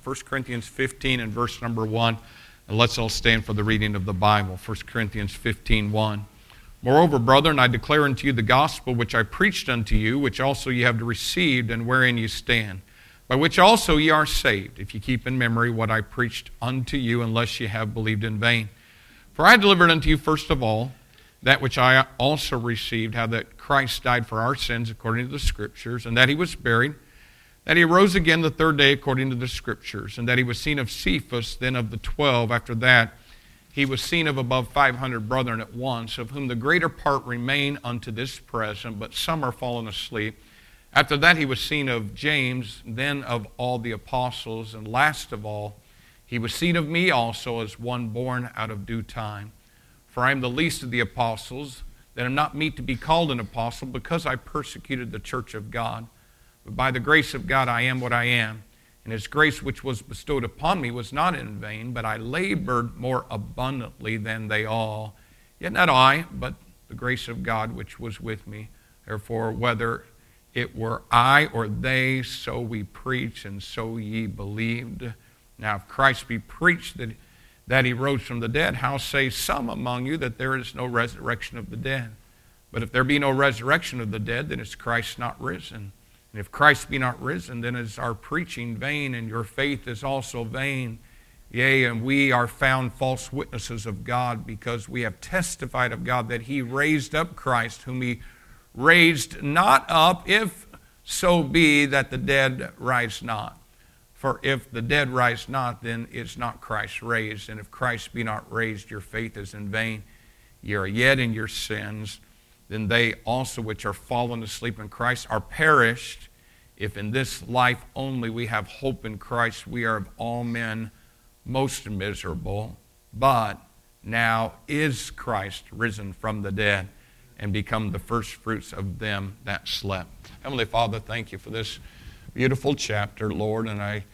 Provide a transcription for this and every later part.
1 Corinthians 15 and verse number 1. And let's all stand for the reading of the Bible. 1 Corinthians 15:1. Moreover, brethren, I declare unto you the gospel which I preached unto you, which also ye have received, and wherein ye stand, by which also ye are saved, if ye keep in memory what I preached unto you, unless ye have believed in vain. For I delivered unto you first of all that which I also received, how that Christ died for our sins according to the Scriptures, and that he was buried, that he arose again the third day according to the Scriptures, and that he was seen of Cephas, then of the 12. After that he was seen of above 500 brethren at once, of whom the greater part remain unto this present, but some are fallen asleep. After that he was seen of James, then of all the apostles, and last of all he was seen of me also, as one born out of due time. For I am the least of the apostles, that am not meet to be called an apostle, because I persecuted the church of God. But by the grace of God I am what I am. And his grace which was bestowed upon me was not in vain, but I labored more abundantly than they all. Yet not I, but the grace of God which was with me. Therefore, whether it were I or they, so we preach, and so ye believed. Now if Christ be preached that he rose from the dead, how say some among you that there is no resurrection of the dead? But if there be no resurrection of the dead, then is Christ not risen? And if Christ be not risen, then is our preaching vain, and your faith is also vain. Yea, and we are found false witnesses of God, because we have testified of God that he raised up Christ, whom he raised not up, if so be that the dead rise not. For if the dead rise not, then is not Christ raised. And if Christ be not raised, your faith is in vain. Ye are yet in your sins. Then they also which are fallen asleep in Christ are perished. If in this life only we have hope in Christ, we are of all men most miserable. But now is Christ risen from the dead, and become the firstfruits of them that slept. Heavenly Father, thank you for this beautiful chapter, Lord. And I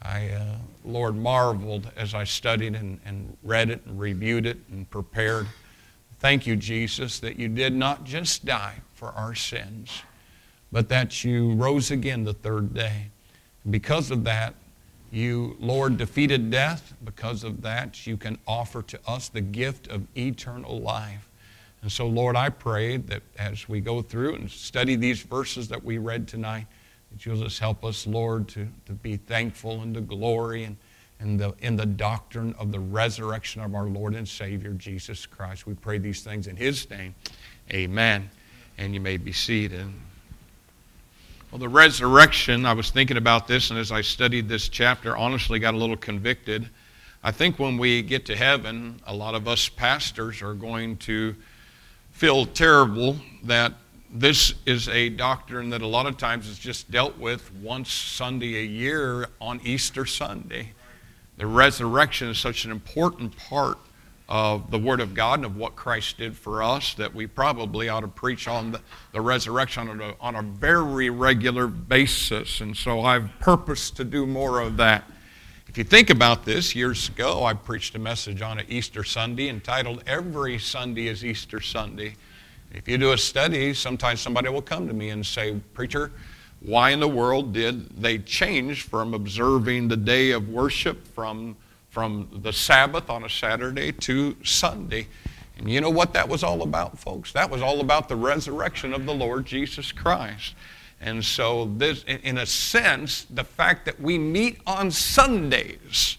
Lord, marveled as I studied and read it and reviewed it and prepared. Thank you, Jesus, that you did not just die for our sins, but that you rose again the third day. Because of that, you, Lord, defeated death. Because of that, you can offer to us the gift of eternal life. And so, Lord, I pray that as we go through and study these verses that we read tonight, that you'll just help us, Lord, to be thankful and to glory in the doctrine of the resurrection of our Lord and Savior, Jesus Christ. We pray these things in his name. Amen. And you may be seated. Well, the resurrection, I was thinking about this, and as I studied this chapter, honestly got a little convicted. I think when we get to heaven, a lot of us pastors are going to feel terrible that this is a doctrine that a lot of times is just dealt with once Sunday a year on Easter Sunday. The resurrection is such an important part of the Word of God and of what Christ did for us that we probably ought to preach on the resurrection on a very regular basis. And so I've purposed to do more of that. If you think about this, years ago I preached a message on Easter Sunday entitled, Every Sunday is Easter Sunday. If you do a study, sometimes somebody will come to me and say, Preacher, why in the world did they change from observing the day of worship from the Sabbath on a Saturday to Sunday? And you know what that was all about, folks? That was all about the resurrection of the Lord Jesus Christ. And so this, in a sense, the fact that we meet on Sundays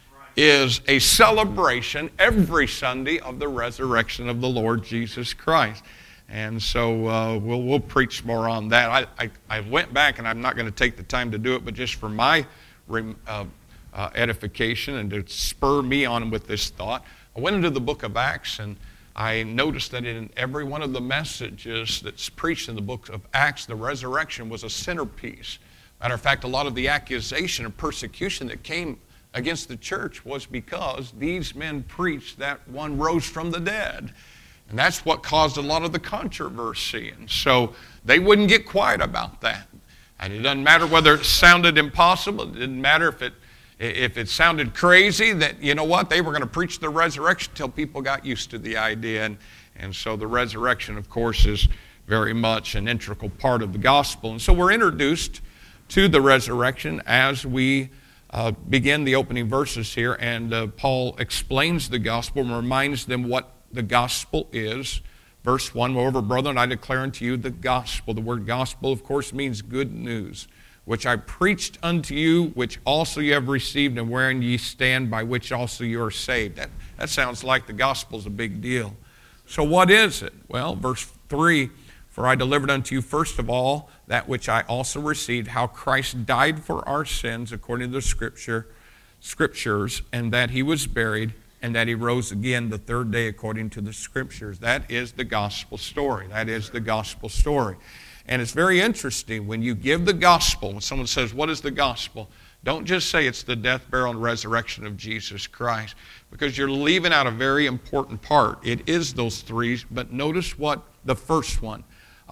is a celebration every Sunday of the resurrection of the Lord Jesus Christ. And so we'll preach more on that. I went back, and I'm not going to take the time to do it, but just for my edification and to spur me on with this thought, I went into the book of Acts, and I noticed that in every one of the messages that's preached in the book of Acts, the resurrection was a centerpiece. Matter of fact, a lot of the accusation and persecution that came against the church was because these men preached that one rose from the dead. And that's what caused a lot of the controversy. And so they wouldn't get quiet about that. And it doesn't matter whether it sounded impossible. It didn't matter if it sounded crazy, that, you know what, they were going to preach the resurrection until people got used to the idea. And so the resurrection, of course, is very much an integral part of the gospel. And so we're introduced to the resurrection as we begin the opening verses here, and Paul explains the gospel and reminds them what the gospel is. Verse 1, moreover, brethren, I declare unto you the gospel. The word gospel, of course, means good news, which I preached unto you, which also you have received, and wherein ye stand, by which also you are saved. That sounds like the gospel is a big deal. So what is it? Well, verse 3, for I delivered unto you first of all that which I also received, how Christ died for our sins according to the Scriptures, and that he was buried, and that he rose again the third day according to the Scriptures. That is the gospel story. That is the gospel story. And it's very interesting when you give the gospel, when someone says, what is the gospel? Don't just say it's the death, burial, and resurrection of Jesus Christ, because you're leaving out a very important part. It is those three, but notice what the first one.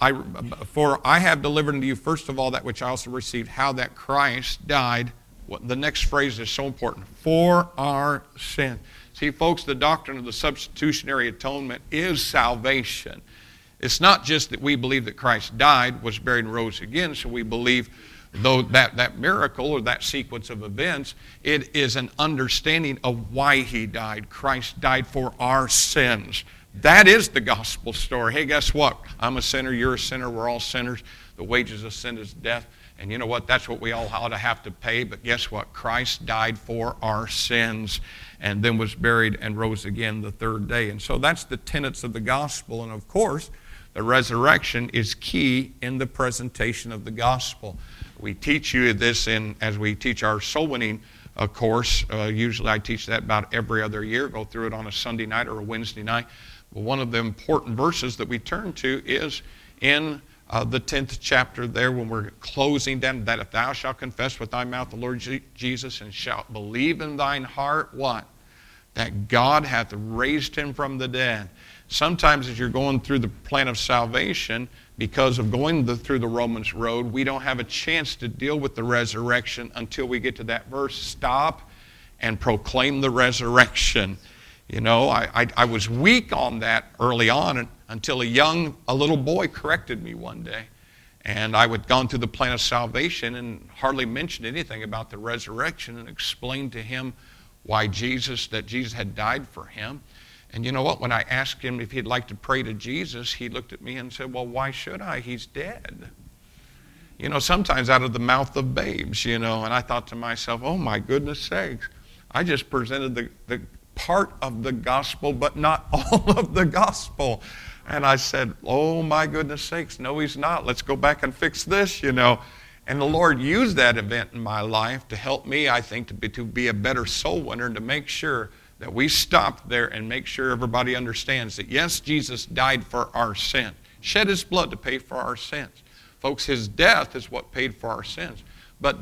For I have delivered unto you first of all that which I also received, how that Christ died. The next phrase is so important. For our sin. See, folks, the doctrine of the substitutionary atonement is salvation. It's not just that we believe that Christ died, was buried, and rose again, so we believe though that miracle or that sequence of events, it is an understanding of why he died. Christ died for our sins. That is the gospel story. Hey, guess what? I'm a sinner, you're a sinner, we're all sinners. The wages of sin is death. And you know what? That's what we all ought to have to pay. But guess what? Christ died for our sins and then was buried and rose again the third day. And so that's the tenets of the gospel. And of course, the resurrection is key in the presentation of the gospel. We teach you this as we teach our soul winning course. Usually I teach that about every other year. Go through it on a Sunday night or a Wednesday night. Well, one of the important verses that we turn to is in the 10th chapter there when we're closing down, that if thou shalt confess with thy mouth the Lord Jesus and shalt believe in thine heart, what? That God hath raised him from the dead. Sometimes as you're going through the plan of salvation, because of going through the Romans road, we don't have a chance to deal with the resurrection until we get to that verse. Stop and proclaim the resurrection. You know, I was weak on that early on until a little boy corrected me one day. And I had gone through the plan of salvation and hardly mentioned anything about the resurrection and explained to him why that Jesus had died for him. And you know what? When I asked him if he'd like to pray to Jesus, he looked at me and said, well, why should I? He's dead. You know, sometimes out of the mouth of babes, you know. And I thought to myself, oh my goodness sakes, I just presented the part of the gospel, but not all of the gospel. And I said, oh my goodness sakes, no, he's not. Let's go back and fix this, you know. And the Lord used that event in my life to help me, I think, to be a better soul winner and to make sure that we stop there and make sure everybody understands that, yes, Jesus died for our sin, shed his blood to pay for our sins. Folks, his death is what paid for our sins. But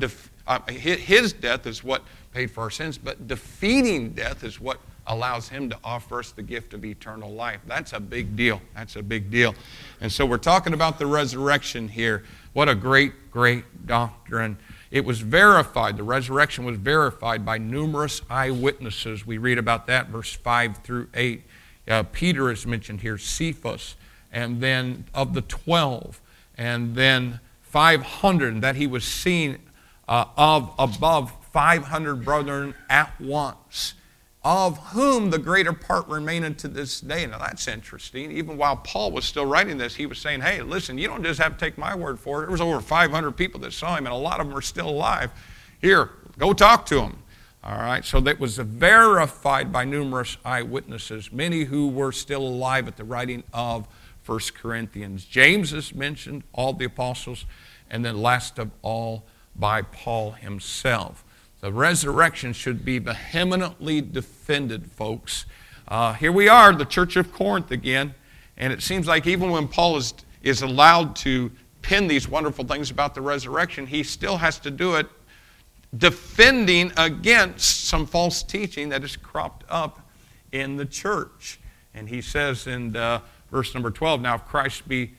his death is what paid for our sins, but defeating death is what allows him to offer us the gift of eternal life. That's a big deal. That's a big deal. And so we're talking about the resurrection here. What a great, great doctrine. It was verified. The resurrection was verified by numerous eyewitnesses. We read about that, verse 5 through 8. Peter is mentioned here, Cephas, and then of the 12, and then 500, that he was seen of above 500 brethren at once, of whom the greater part remain unto this day. Now that's interesting. Even while Paul was still writing this, he was saying, hey, listen, you don't just have to take my word for it. There was over 500 people that saw him, and a lot of them are still alive. Here, go talk to them. All right, so that was verified by numerous eyewitnesses, many who were still alive at the writing of 1 Corinthians. James is mentioned, all the apostles, and then last of all by Paul himself. The resurrection should be vehemently defended, folks. Here we are, the Church of Corinth again, and it seems like even when Paul is allowed to pen these wonderful things about the resurrection, he still has to do it defending against some false teaching that has cropped up in the church. And he says in verse number 12, now if Christ be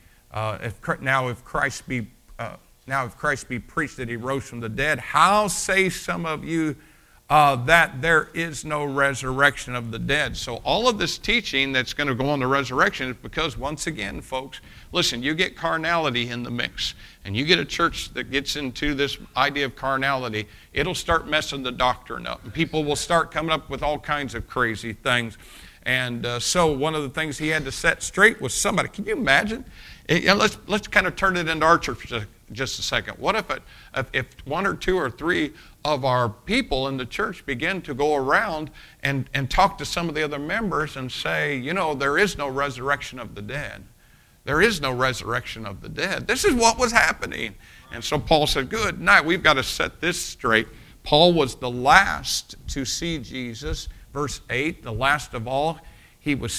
preached that he rose from the dead, how say some of you that there is no resurrection of the dead. So all of this teaching that's going to go on the resurrection is because, once again, folks, listen, you get carnality in the mix, and you get a church that gets into this idea of carnality, it'll start messing the doctrine up. And people will start coming up with all kinds of crazy things. And so one of the things he had to set straight was somebody. Can you imagine? Let's kind of turn it into our church for just a second. What if one or two or three of our people in the church begin to go around and talk to some of the other members and say, you know, there is no resurrection of the dead. There is no resurrection of the dead. This is what was happening. And so Paul said, good night, we've got to set this straight. Paul was the last to see Jesus. Verse 8, the last of all, he was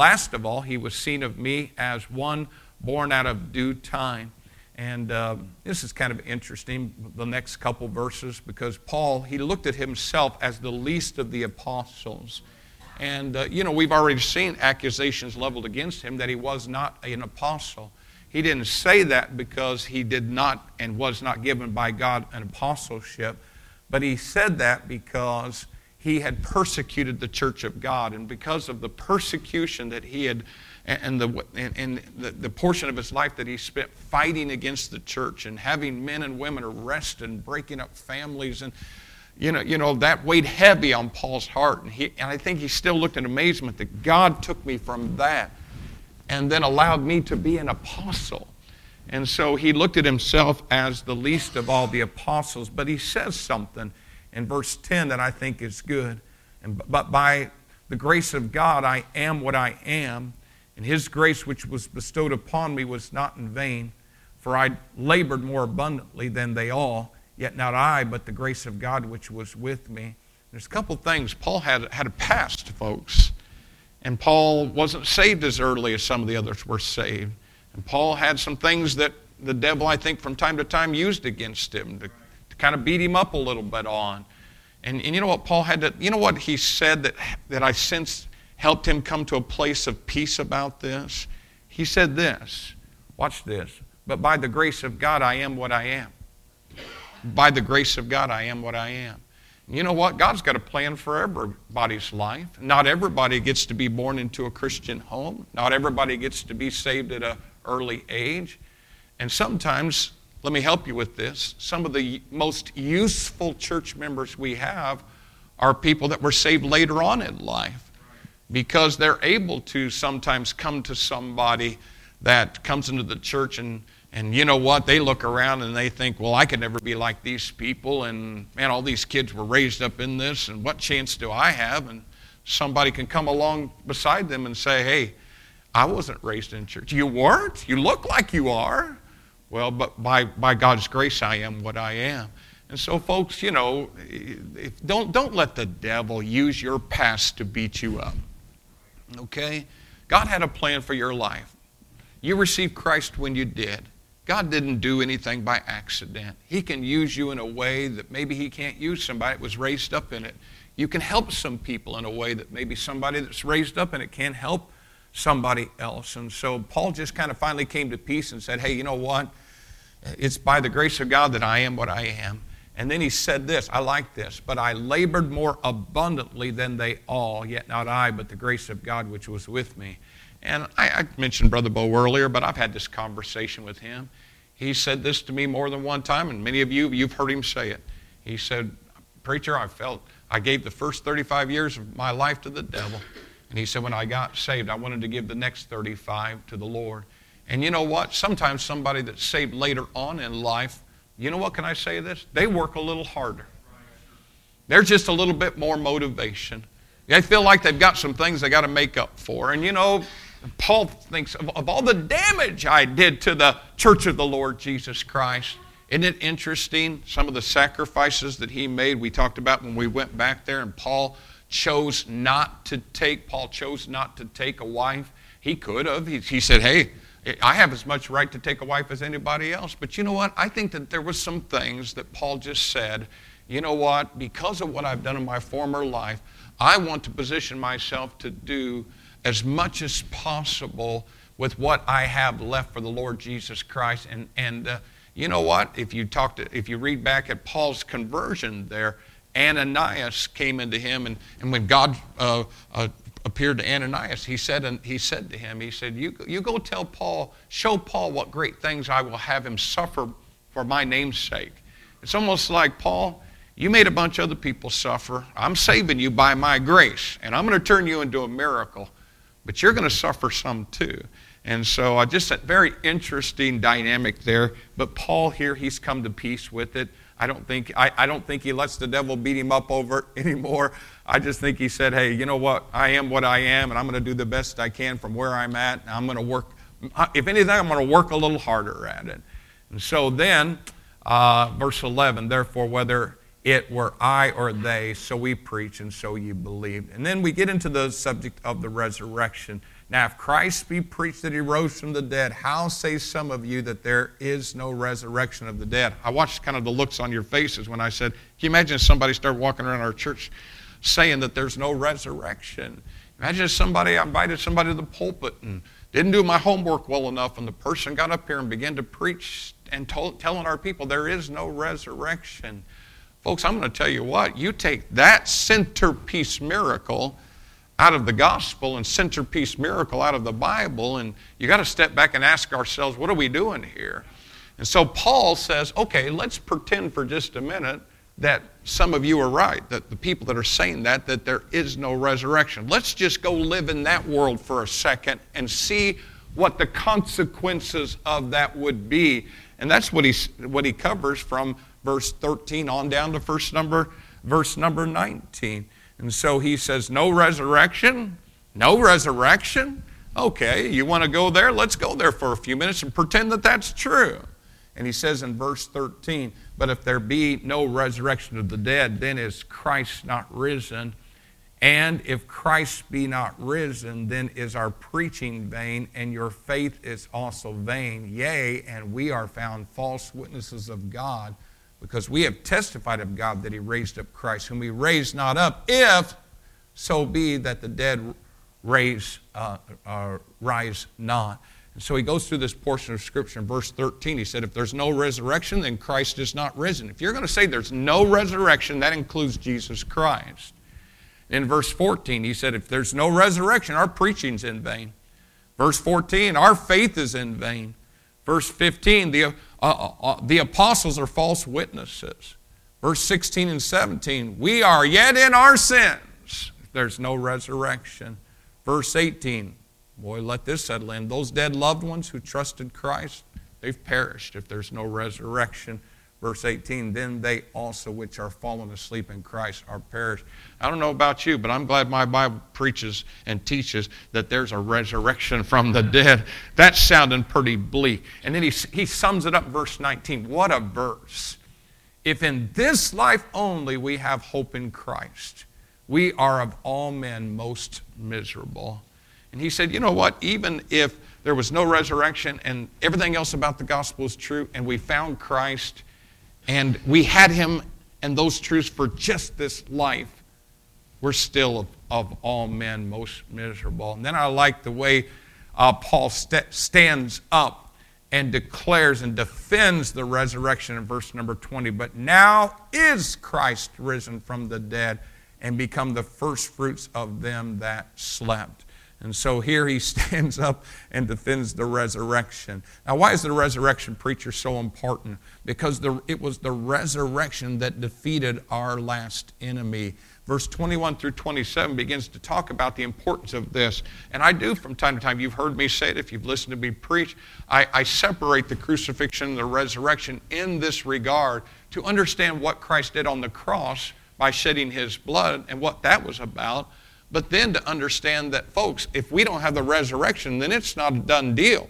seen of me as one born out of due time. And this is kind of interesting, the next couple verses, because Paul, he looked at himself as the least of the apostles. And, we've already seen accusations leveled against him that he was not an apostle. He didn't say that because he did not and was not given by God an apostleship, but he said that because he had persecuted the church of God. And because of the persecution that he had, and the portion of his life that he spent fighting against the church and having men and women arrested and breaking up families, and that weighed heavy on Paul's heart. And I think he still looked in amazement that God took me from that and then allowed me to be an apostle. And so he looked at himself as the least of all the apostles. But he says something in verse 10 that I think is good. But by the grace of God I am what I am, and his grace which was bestowed upon me was not in vain, for I labored more abundantly than they all, yet not I, but the grace of God which was with me. There's a couple things. Paul had a past, folks. And Paul wasn't saved as early as some of the others were saved. And Paul had some things that the devil, I think, from time to time used against him to kind of beat him up a little bit on. And you know what Paul had to, you know what he said that I sensed helped him come to a place of peace about this? He said this, watch this, but by the grace of God I am what I am. By the grace of God I am what I am. You know what? God's got a plan for everybody's life. Not everybody gets to be born into a Christian home. Not everybody gets to be saved at an early age. And sometimes, let me help you with this, some of the most useful church members we have are people that were saved later on in life, because they're able to sometimes come to somebody that comes into the church and you know what, they look around and they think, well, I could never be like these people, and man, all these kids were raised up in this, and what chance do I have? And somebody can come along beside them and say, hey, I wasn't raised in church. You weren't? You look like you are. Well, but by God's grace I am what I am. And so folks, don't let the devil use your past to beat you up. Okay? God had a plan for your life. You received Christ when you did. God didn't do anything by accident. He can use you in a way that maybe he can't use somebody that was raised up in it. You can help some people in a way that maybe somebody that's raised up in it can't help somebody else. And so Paul just kind of finally came to peace and said, hey, you know what? It's by the grace of God that I am what I am. And then he said this, I like this, but I labored more abundantly than they all, yet not I, but the grace of God which was with me. And I mentioned Brother Bo earlier, but I've had this conversation with him. He said this to me more than one time, and many of you've heard him say it. He said, preacher, I gave the first 35 years of my life to the devil. And he said, when I got saved, I wanted to give the next 35 to the Lord. And you know what? Sometimes somebody that's saved later on in life, you know what, can I say this? They work a little harder. There's just a little bit more motivation. They feel like they've got some things they got to make up for. And Paul thinks of all the damage I did to the church of the Lord Jesus Christ. Isn't it interesting, some of the sacrifices that he made? We talked about when we went back there, and Paul chose not to take a wife. He could have. He said, hey, I have as much right to take a wife as anybody else. But you know what? I think that there was some things that Paul just said, you know what? Because of what I've done in my former life, I want to position myself to do as much as possible with what I have left for the Lord Jesus Christ. And you know what? If you read back at Paul's conversion there, Ananias came into him, and when God appeared to Ananias, he said to him, he said, you go tell Paul, show Paul what great things I will have him suffer for my name's sake. It's almost like, Paul, you made a bunch of other people suffer. I'm saving you by my grace, and I'm going to turn you into a miracle, but you're going to suffer some too. And so just a very interesting dynamic there. But Paul here, he's come to peace with it. I don't think he lets the devil beat him up over it anymore. I just think he said, hey, you know what? I am what I am, and I'm going to do the best I can from where I'm at. And I'm going to work, if anything, I'm going to work a little harder at it. And so then, verse 11, therefore, whether it were I or they, so we preach and so you believed. And then we get into the subject of the resurrection. Now, if Christ be preached that he rose from the dead, how say some of you that there is no resurrection of the dead? I watched kind of the looks on your faces when I said, can you imagine if somebody started walking around our church saying that there's no resurrection? Imagine if I invited somebody to the pulpit and didn't do my homework well enough, and the person got up here and began to preach and telling our people there is no resurrection. Folks, I'm going to tell you what, you take that centerpiece miracle out of the gospel and centerpiece miracle out of the Bible, and you got to step back and ask ourselves, what are we doing here? And so Paul says, okay, let's pretend for just a minute that some of you are right, that the people that are saying that there is no resurrection. Let's just go live in that world for a second and see what the consequences of that would be. And that's what he covers from verse 13 on down to verse number 19. And so he says, no resurrection? No resurrection? Okay, you want to go there? Let's go there for a few minutes and pretend that that's true. And he says in verse 13, but if there be no resurrection of the dead, then is Christ not risen? And if Christ be not risen, then is our preaching vain, and your faith is also vain. Yea, and we are found false witnesses of God, because we have testified of God that he raised up Christ, whom he raised not up, if so be that the dead rise not. And so he goes through this portion of Scripture in verse 13. He said, if there's no resurrection, then Christ is not risen. If you're going to say there's no resurrection, that includes Jesus Christ. In verse 14, he said, if there's no resurrection, our preaching's in vain. Verse 14, our faith is in vain. Verse 15, the apostles are false witnesses. Verse 16 and 17, we are yet in our sins if there's no resurrection. Verse 18, boy, let this settle in. Those dead loved ones who trusted Christ, they've perished if there's no resurrection. Verse 18, then they also which are fallen asleep in Christ are perished. I don't know about you, but I'm glad my Bible preaches and teaches that there's a resurrection from the dead. That's sounding pretty bleak. And then he sums it up in verse 19. What a verse. If in this life only we have hope in Christ, we are of all men most miserable. And he said, you know what, even if there was no resurrection and everything else about the gospel is true, and we found Christ, and we had him and those truths for just this life, we're still of all men most miserable. And then I like the way Paul stands up and declares and defends the resurrection in verse number 20. But now is Christ risen from the dead and become the first fruits of them that slept. And so here he stands up and defends the resurrection. Now, why is the resurrection preacher so important? Because it was the resurrection that defeated our last enemy. Verse 21 through 27 begins to talk about the importance of this. And I do from time to time, you've heard me say it, if you've listened to me preach, I separate the crucifixion and the resurrection in this regard to understand what Christ did on the cross by shedding his blood and what that was about. But then to understand that, folks, if we don't have the resurrection, then it's not a done deal.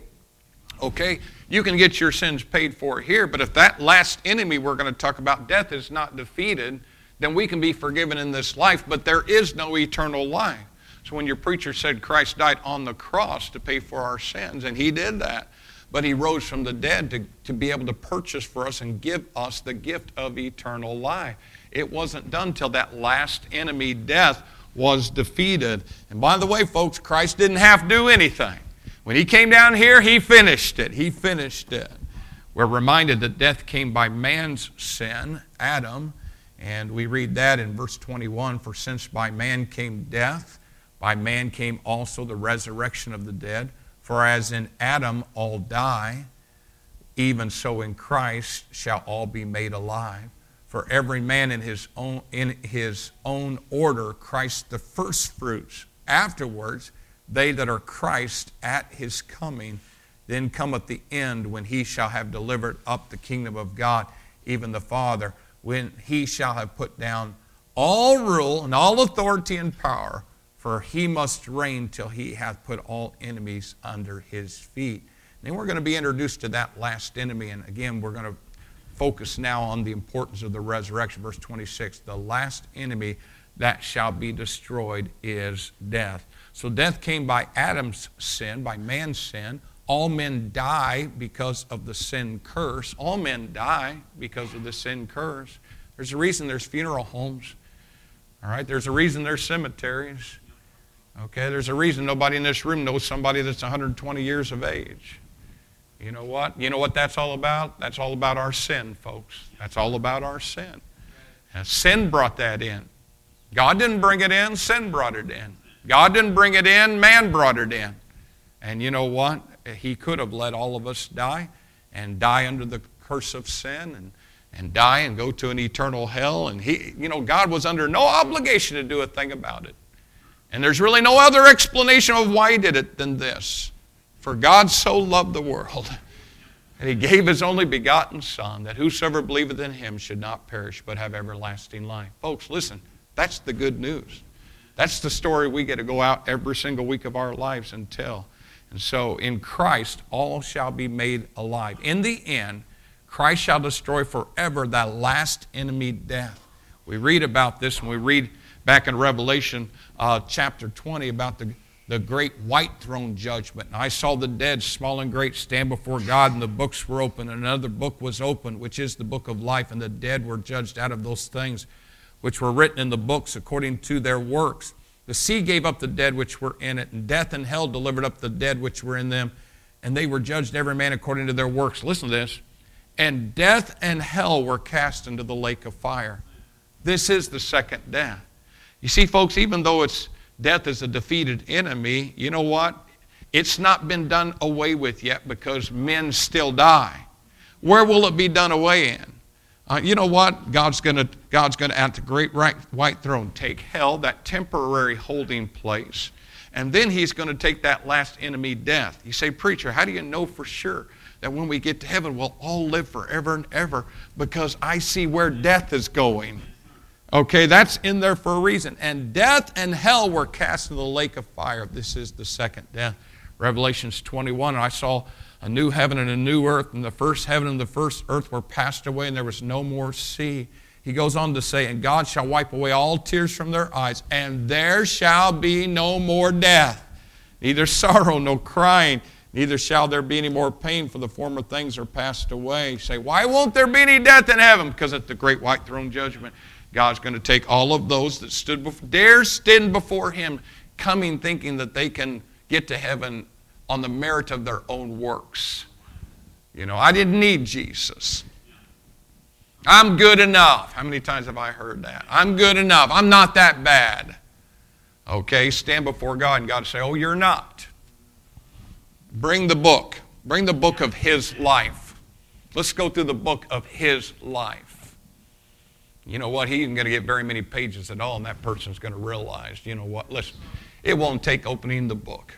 Okay? You can get your sins paid for here, but if that last enemy we're going to talk about, death, is not defeated, then we can be forgiven in this life, but there is no eternal life. So when your preacher said Christ died on the cross to pay for our sins, and he did that, but he rose from the dead to be able to purchase for us and give us the gift of eternal life. It wasn't done till that last enemy, death, was defeated. And by the way, folks, Christ didn't have to do anything. When he came down here, he finished it. He finished it. We're reminded that death came by man's sin, Adam, And we read that in verse 21, for since by man came death, by man came also the resurrection of the dead. For as in Adam all die, even so in Christ shall all be made alive. For every man in his own order, Christ the firstfruits. Afterwards, they that are Christ at his coming. Then cometh the end, when he shall have delivered up the kingdom of God, even the Father, when he shall have put down all rule and all authority and power, for he must reign till he hath put all enemies under his feet. Then we're going to be introduced to that last enemy, and again, we're going to focus now on the importance of the resurrection. Verse 26, the last enemy that shall be destroyed is death. So death came by Adam's sin, by man's sin. All men die because of the sin curse. All men die because of the sin curse. There's a reason there's funeral homes. All right, there's a reason there's cemeteries. Okay, there's a reason nobody in this room knows somebody that's 120 years of age. You know what? You know what that's all about? That's all about our sin, folks. That's all about our sin. And sin brought that in. God didn't bring it in, sin brought it in. God didn't bring it in, man brought it in. And you know what? He could have let all of us die and die under the curse of sin and die and go to an eternal hell. And God was under no obligation to do a thing about it. And there's really no other explanation of why he did it than this. For God so loved the world, and he gave his only begotten Son, that whosoever believeth in him should not perish, but have everlasting life. Folks, listen, that's the good news. That's the story we get to go out every single week of our lives and tell. And so in Christ, all shall be made alive. In the end, Christ shall destroy forever that last enemy, death. We read about this, and we read back in Revelation chapter 20 about the great white throne judgment. And I saw the dead, small and great, stand before God, and the books were open. And another book was opened, which is the book of life. And the dead were judged out of those things which were written in the books according to their works. The sea gave up the dead which were in it, and death and hell delivered up the dead which were in them. And they were judged every man according to their works. Listen to this. And death and hell were cast into the lake of fire. This is the second death. You see, folks, even though death is a defeated enemy, you know what? It's not been done away with yet because men still die. Where will it be done away in? You know what? God's going to at the great white throne take hell, that temporary holding place, and then he's going to take that last enemy, death. You say, preacher, how do you know for sure that when we get to heaven we'll all live forever and ever? Because I see where death is going. Okay, that's in there for a reason. And death and hell were cast into the lake of fire. This is the second death. Revelations 21, I saw a new heaven and a new earth, and the first heaven and the first earth were passed away, and there was no more sea. He goes on to say, and God shall wipe away all tears from their eyes, and there shall be no more death, neither sorrow, nor crying, neither shall there be any more pain, for the former things are passed away. You say, why won't there be any death in heaven? Because at the great white throne judgment, God's going to take all of those that dare stand before him, coming thinking that they can get to heaven on the merit of their own works. You know, I didn't need Jesus. I'm good enough. How many times have I heard that? I'm good enough. I'm not that bad. Okay, stand before God and God say, oh, you're not. Bring the book. Bring the book of his life. Let's go through the book of his life. You know what? He isn't going to get very many pages at all, and that person's going to realize, you know what? Listen, it won't take opening the book.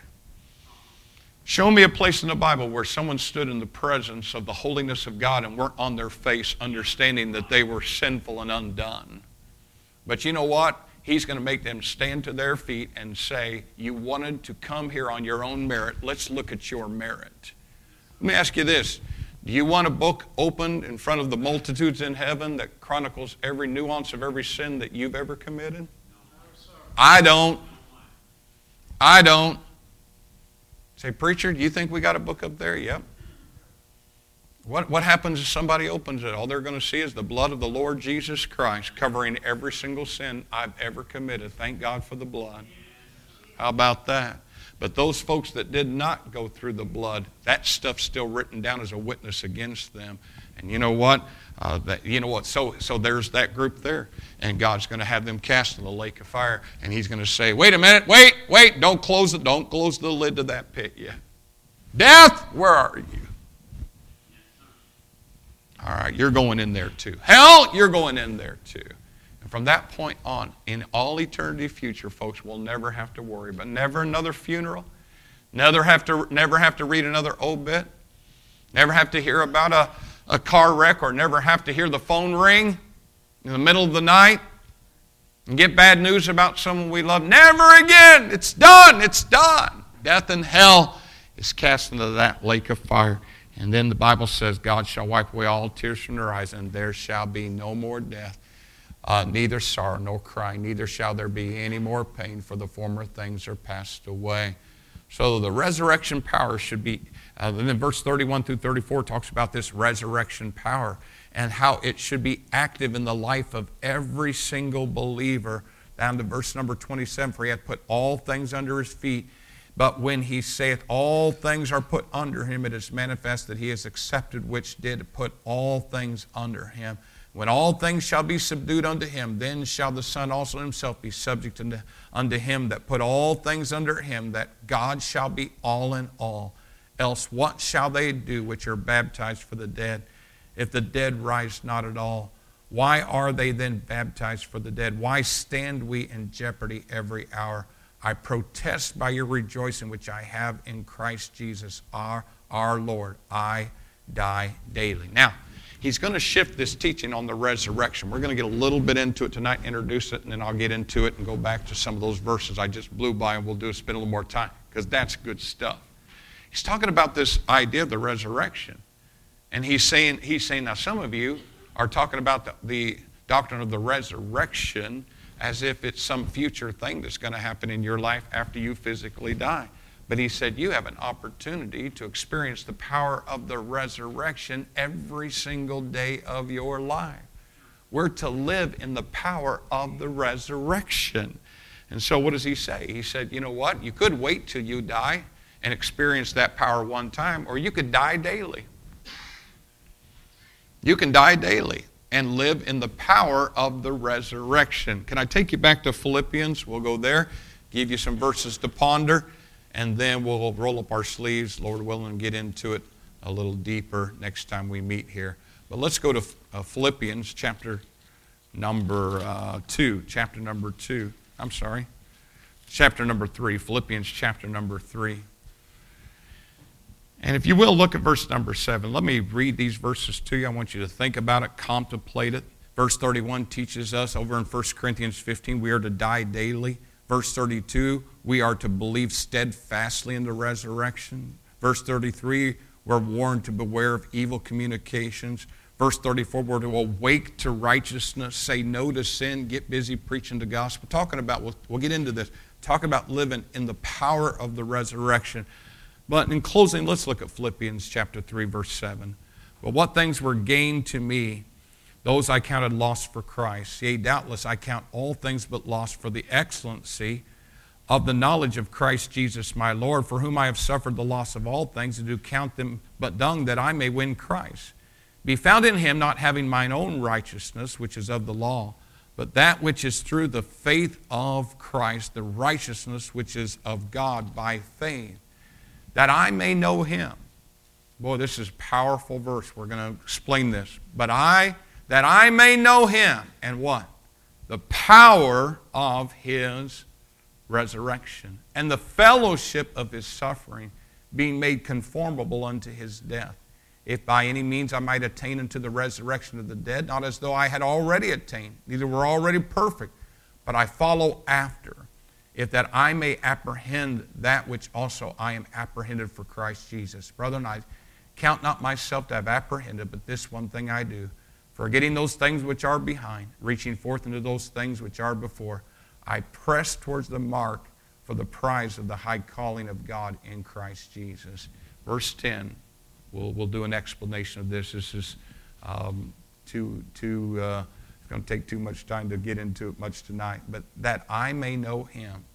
Show me a place in the Bible where someone stood in the presence of the holiness of God and weren't on their face understanding that they were sinful and undone. But you know what? He's going to make them stand to their feet and say, you wanted to come here on your own merit. Let's look at your merit. Let me ask you this. Do you want a book opened in front of the multitudes in heaven that chronicles every nuance of every sin that you've ever committed? I don't. Say, preacher, do you think we got a book up there? Yep. What happens if somebody opens it? All they're going to see is the blood of the Lord Jesus Christ covering every single sin I've ever committed. Thank God for the blood. How about that? But those folks that did not go through the blood, that stuff's still written down as a witness against them. And you know what? So there's that group there. And God's going to have them cast in the lake of fire. And He's going to say, wait a minute, wait, don't close the lid to that pit yet. Death, where are you? All right, you're going in there too. Hell, you're going in there too. And from that point on, in all eternity future, folks, we'll never have to worry. But never another funeral. Never have to read another obit. Never have to hear about a car wreck, or never have to hear the phone ring in the middle of the night and get bad news about someone we love. Never again. It's done. It's done. Death and hell is cast into that lake of fire. And then the Bible says, God shall wipe away all tears from their eyes, and there shall be no more death, neither sorrow nor crying, neither shall there be any more pain, for the former things are passed away. So the resurrection power should be, then verse 31 through 34 talks about this resurrection power and how it should be active in the life of every single believer. Down to verse number 27, for He hath put all things under His feet. But when He saith all things are put under Him, it is manifest that He is accepted which did put all things under Him. When all things shall be subdued unto Him, then shall the Son also Himself be subject unto Him that put all things under Him, that God shall be all in all. Else what shall they do which are baptized for the dead, if the dead rise not at all? Why are they then baptized for the dead? Why stand we in jeopardy every hour? I protest by your rejoicing which I have in Christ Jesus our Lord. I die daily. Now, He's going to shift this teaching on the resurrection. We're going to get a little bit into it tonight, introduce it, and then I'll get into it and go back to some of those verses I just blew by, and we'll spend a little more time, because that's good stuff. He's talking about this idea of the resurrection. And he's saying, now some of you are talking about the doctrine of the resurrection as if it's some future thing that's going to happen in your life after you physically die. But he said you have an opportunity to experience the power of the resurrection every single day of your life. We're to live in the power of the resurrection. And so what does he say? He said, you know what? You could wait till you die and experience that power one time, or you could die daily. You can die daily and live in the power of the resurrection. Can I take you back to Philippians? We'll go there, give you some verses to ponder, and then we'll roll up our sleeves, Lord willing, and get into it a little deeper next time we meet here. But let's go to Philippians chapter number 2. Chapter number 2. I'm sorry. Chapter number 3. Philippians chapter number 3. And if you will, look at verse number 7. Let me read these verses to you. I want you to think about it, contemplate it. Verse 31 teaches us over in 1 Corinthians 15, we are to die daily. Verse 32, we are to believe steadfastly in the resurrection. Verse 33, we're warned to beware of evil communications. Verse 34, we're to awake to righteousness, say no to sin, get busy preaching the gospel. Talking about, we'll get into this, talk about living in the power of the resurrection. But in closing, let's look at Philippians chapter 3, verse 7. But what things were gained to me, those I counted loss for Christ. Yea, doubtless I count all things but loss for the excellency of the knowledge of Christ Jesus my Lord, for whom I have suffered the loss of all things, and do count them but dung, that I may win Christ. Be found in Him, not having mine own righteousness, which is of the law, but that which is through the faith of Christ, the righteousness which is of God by faith, that I may know Him. Boy, this is a powerful verse. We're going to explain this. That I may know Him, and what? The power of His resurrection, and the fellowship of His suffering, being made conformable unto His death. If by any means I might attain unto the resurrection of the dead, not as though I had already attained, neither were already perfect, but I follow after, if that I may apprehend that which also I am apprehended for Christ Jesus. Brethren, I count not myself to have apprehended, but this one thing I do, forgetting those things which are behind, reaching forth into those things which are before, I press towards the mark for the prize of the high calling of God in Christ Jesus. Verse 10, we'll do an explanation of this. This is it's going to take too much time to get into it much tonight, but that I may know Him.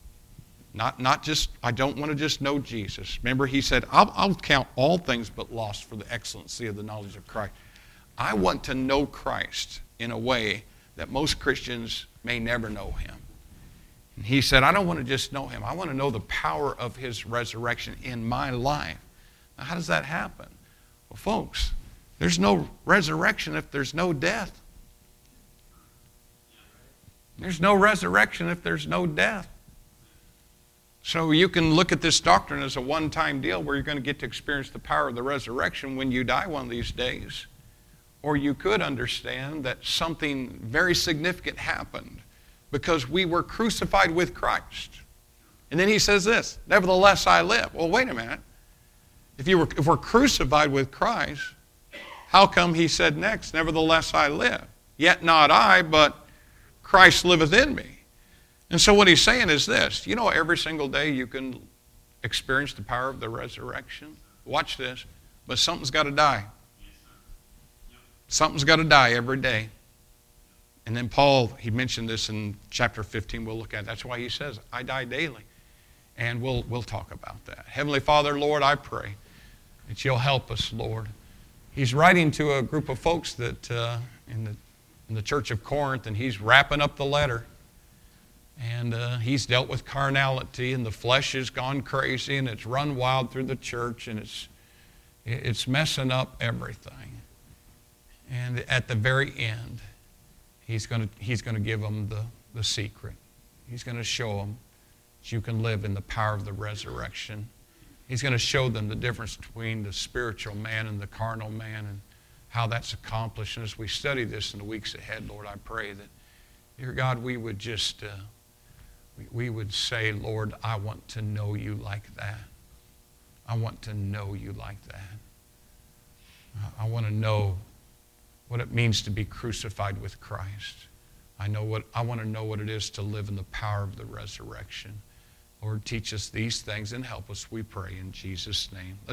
Not just, I don't want to just know Jesus. Remember, He said, I'll count all things but lost for the excellency of the knowledge of Christ. I want to know Christ in a way that most Christians may never know him. And he said, I don't want to just know him. I want to know the power of his resurrection in my life. Now, how does that happen? Well, folks, there's no resurrection if there's no death. There's no resurrection if there's no death. So you can look at this doctrine as a one-time deal where you're going to get to experience the power of the resurrection when you die one of these days. Or you could understand that something very significant happened because we were crucified with Christ. And then he says this, nevertheless I live. Well, wait a minute. If we're crucified with Christ, how come he said next, nevertheless I live? Yet not I, but Christ liveth in me. And so what he's saying is this, you know, every single day you can experience the power of the resurrection. Watch this, but something's got to die. Something's got to die every day. And then Paul, he mentioned this in chapter 15, we'll look at it. That's why he says, I die daily. And we'll talk about that. Heavenly Father, Lord, I pray that you'll help us, Lord. He's writing to a group of folks that in the church of Corinth, and he's wrapping up the letter. And he's dealt with carnality, and the flesh has gone crazy, and it's run wild through the church, and it's messing up everything. And at the very end, he's going to give them the secret. He's going to show them that you can live in the power of the resurrection. He's going to show them the difference between the spiritual man and the carnal man and how that's accomplished. And as we study this in the weeks ahead, Lord, I pray that, dear God, we would just... we would say, Lord, I want to know you like that. I want to know you like that. I want to know what it means to be crucified with Christ. I want to know what it is to live in the power of the resurrection. Lord, teach us these things and help us, we pray, in Jesus' name.